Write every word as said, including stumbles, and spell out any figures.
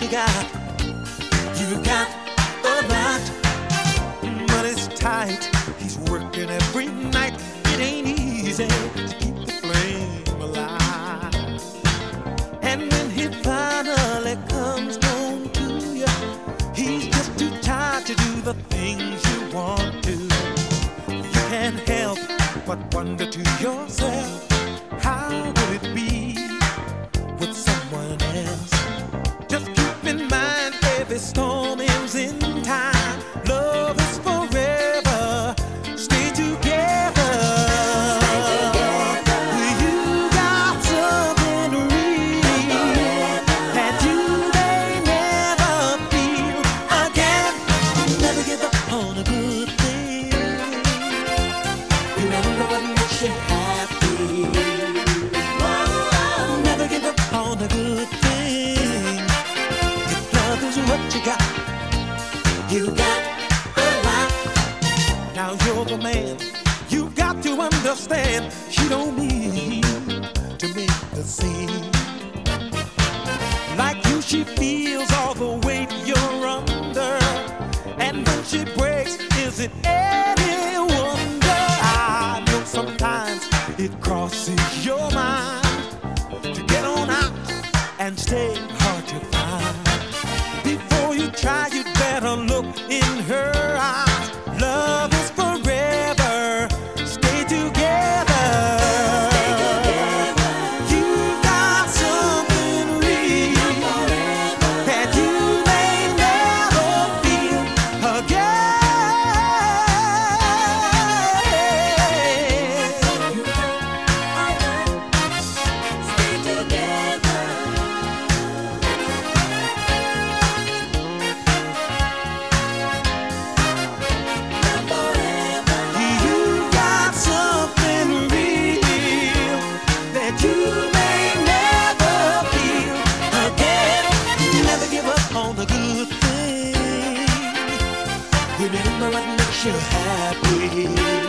you got. You got a lot, but it's tight. He's working every night. It ain't easy to keep the flame alive. And when he finally comes home to you, he's just too tired to do the things you want to. You can't help but wonder to yourself, how would it be with someone else? Just keep in mind, every storm ends in time. Love is forever. Stay together. Stay together. You got something real that you may never feel again. Never give up on a good thing. Remember what makes you happy. Whoa. Never give up on a good thing. If love is what you got, you got a lot. Now you're the man. You got to understand. You don't need to make a scene. Like you, she feels all the weight you're under. And when she breaks, is it any wonder? I know sometimes it crosses your mind to get on out and stay hard to find. Before you try, you'd better look in her eyes. Love is forever. Stay together. Stay together. You got something real that you may never feel again. Stay together. You got something real that you may never feel again. Never give up on the good thing. Remember what makes you happy.